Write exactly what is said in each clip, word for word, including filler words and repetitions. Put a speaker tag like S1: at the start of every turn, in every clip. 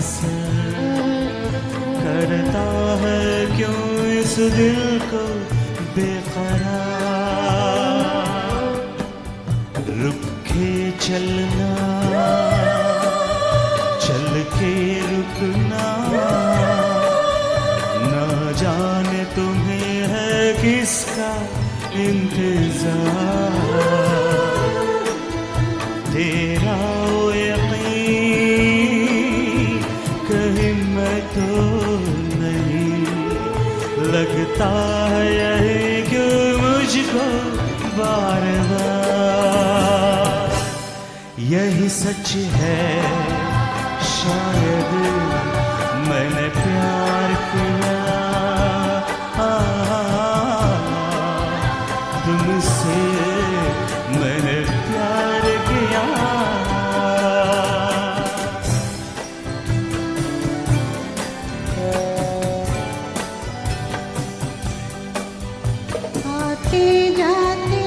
S1: असर करता है क्यों इस दिल को बेकरार। रुक के चलना, चल के रुकना, ना जाने तुम्हें है किसका इंतजार। तेरा वो यकीन कहीं मैं तो नहीं, लगता है यही क्यों मुझको बार बार। यही सच है शायद मैंने प्यार किया तुमसे, मैंने प्यार किया।
S2: आते जाते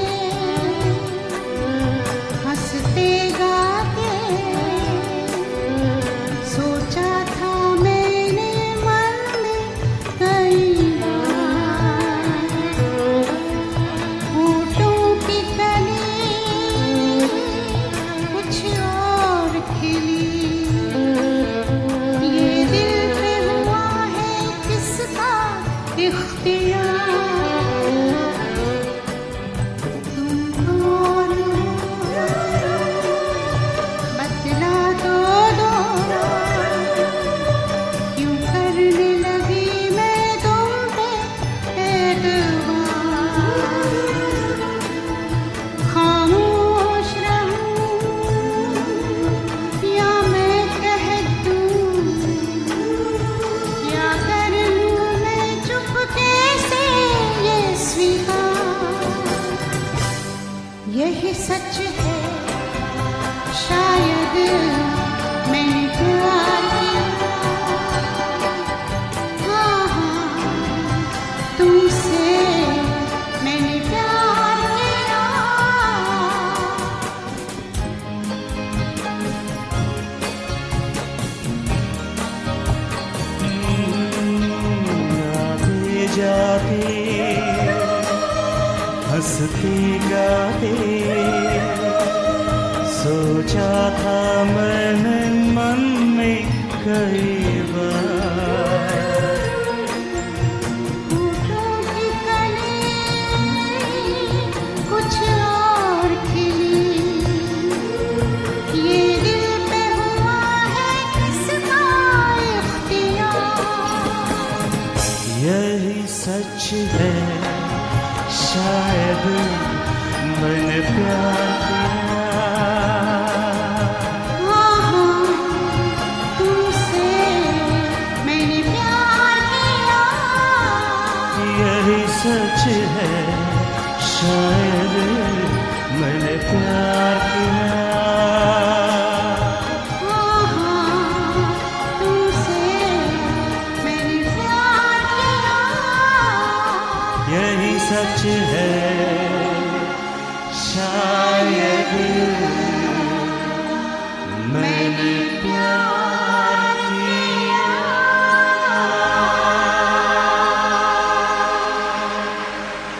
S2: हंसते गाते सोचा था मैंने मन में कई बार। होठों की कली कुछ और खिली, ये दिल पे हुआ है किसका इख्तियार। यही सच है शायद मैंने प्यार किया। हाँ हाँ तुमसे मैंने प्यार किया।
S1: आते जाते हंसती गाते सोचा था मैंने मन में कई बार।
S2: होठों की कली कुछ और खिली, ये दिल पे हुआ है किसका इख्तियार।
S1: यही सच है शायद मैंने प्यार किया।
S2: हाँ हाँ तुमसे मैंने प्यार किया।
S1: यही सच है शायद मैंने प्यार किया।
S2: हाँ हाँ तुमसे मैंने प्यार किया।
S1: यही सच है शायद मैंने प्यार